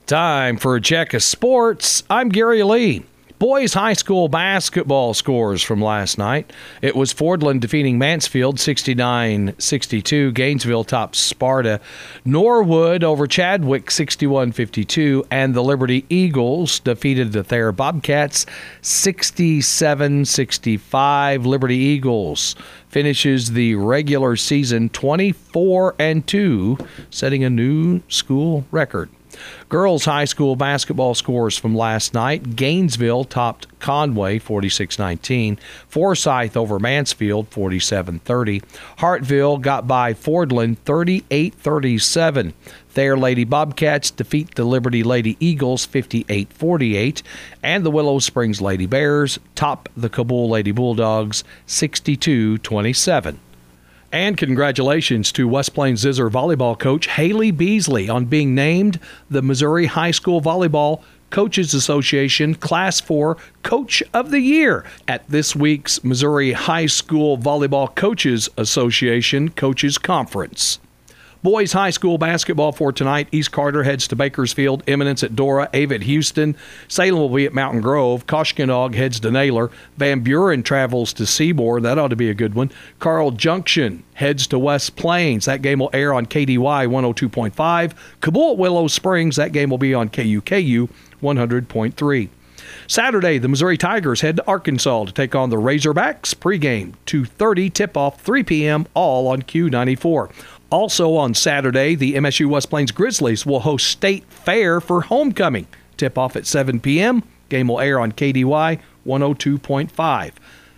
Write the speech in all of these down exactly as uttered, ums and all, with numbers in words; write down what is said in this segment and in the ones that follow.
Time for a check of sports. I'm Gary Lee. Boys high school basketball scores from last night. It was Fordland defeating Mansfield sixty-nine sixty-two. Gainesville topped Sparta. Norwood over Chadwick sixty-one fifty-two. And the Liberty Eagles defeated the Thayer Bobcats sixty-seven sixty-five. Liberty Eagles finishes the regular season twenty-four and two, setting a new school record. Girls high school basketball scores from last night. Gainesville topped Conway forty-six nineteen. Forsyth over Mansfield forty-seven thirty. Hartville got by Fordland thirty-eight thirty-seven. Thayer Lady Bobcats defeat the Liberty Lady Eagles fifty-eight forty-eight. And the Willow Springs Lady Bears top the Kabul Lady Bulldogs sixty-two twenty-seven. And congratulations to West Plains Zizzer volleyball coach Haley Beasley on being named the Missouri High School Volleyball Coaches Association Class four Coach of the Year at this week's Missouri High School Volleyball Coaches Association Coaches Conference. Boys high school basketball for tonight. East Carter heads to Bakersfield, Eminence at Dora, Ava at Houston. Salem will be at Mountain Grove. Koshkonong heads to Naylor. Van Buren travels to Seymour. That ought to be a good one. Carl Junction heads to West Plains. That game will air on K D Y one oh two point five. Kabul at Willow Springs. That game will be on K U K U one hundred point three. Saturday, the Missouri Tigers head to Arkansas to take on the Razorbacks. Pregame two thirty, tip-off three p.m., all on Q ninety-four. Also on Saturday, the M S U West Plains Grizzlies will host State Fair for homecoming. Tip-off at seven p.m. Game will air on K D Y one oh two point five.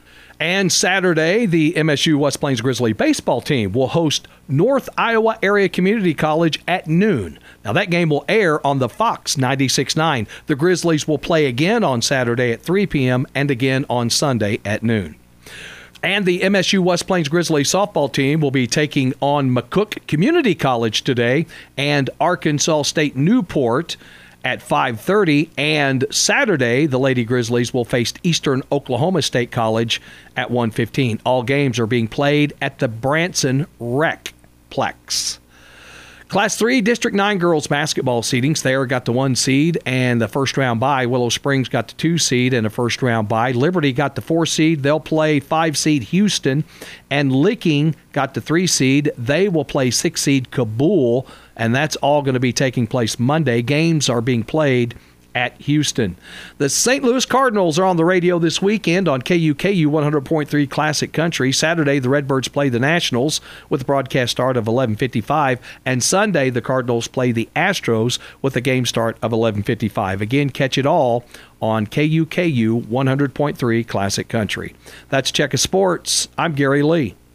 And Saturday, the M S U West Plains Grizzly baseball team will host North Iowa Area Community College at noon. Now, that game will air on the Fox ninety-six point nine. The Grizzlies will play again on Saturday at three p.m. and again on Sunday at noon. And the M S U West Plains Grizzly softball team will be taking on McCook Community College today and Arkansas State Newport at five thirty. And Saturday, the Lady Grizzlies will face Eastern Oklahoma State College at one fifteen. All games are being played at the Branson Rec-Plex. Class three, District nine girls basketball seedings. Thayer got the one seed and the first round bye. Willow Springs got the two seed and a first round bye. Liberty got the four seed. They'll play five seed Houston. And Licking got the three seed. They will play six seed Kabul. And that's all going to be taking place Monday. Games are being played at Houston. The Saint Louis Cardinals are on the radio this weekend on K U K U one hundred point three Classic Country. Saturday, the Redbirds play the Nationals with a broadcast start of eleven fifty-five. And Sunday, the Cardinals play the Astros with a game start of eleven fifty-five. Again, catch it all on K U K U one hundred point three Classic Country. That's Check of Sports. I'm Gary Lee.